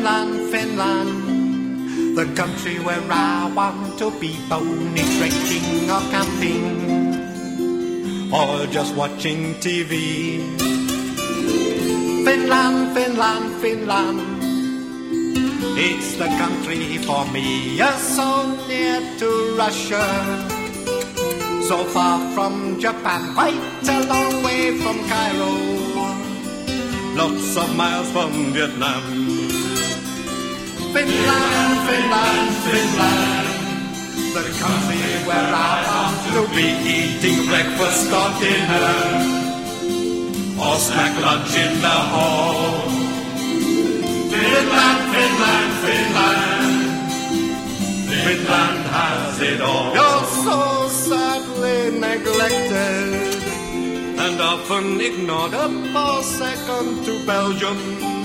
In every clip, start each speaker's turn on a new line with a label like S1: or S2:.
S1: Finland, Finland, the country where I want to be, pony trekking or camping, or just watching TV. Finland, Finland, Finland, it's the country for me. You're so near to Russia, so far from Japan, quite a long way from Cairo, lots of miles from Vietnam. Finland, Finland, Finland, the country where I want to be, eating breakfast or dinner, or snack lunch in the hall. Finland, Finland, Finland, Finland has it all. You're so sadly neglected and often ignored, up for second to Belgium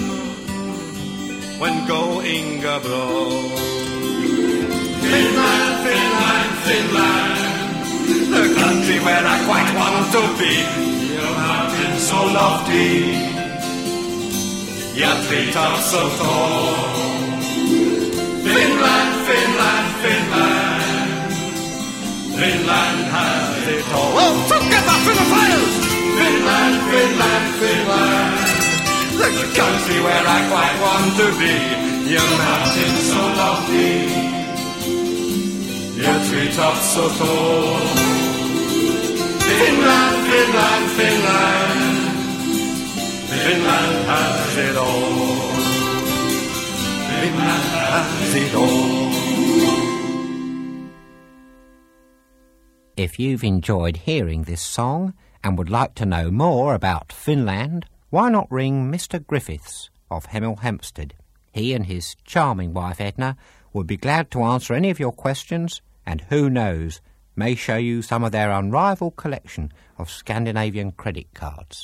S1: when going abroad. Finland, Finland, Finland, the country where I quite want to be. Your mountains so lofty, your treetops so tall. Finland, Finland, Finland, Finland has it all. Oh, together for the fires! Finland, Finland, Finland, the country where I quite want to be. Your mountains so lofty, your treetops so tall. Finland, Finland, Finland, Finland has it all. Finland has it all.
S2: If you've enjoyed hearing this song and would like to know more about Finland, why not ring Mr. Griffiths of Hemel Hempstead? He and his charming wife Edna would be glad to answer any of your questions, and who knows, may show you some of their unrivaled collection of Scandinavian credit cards.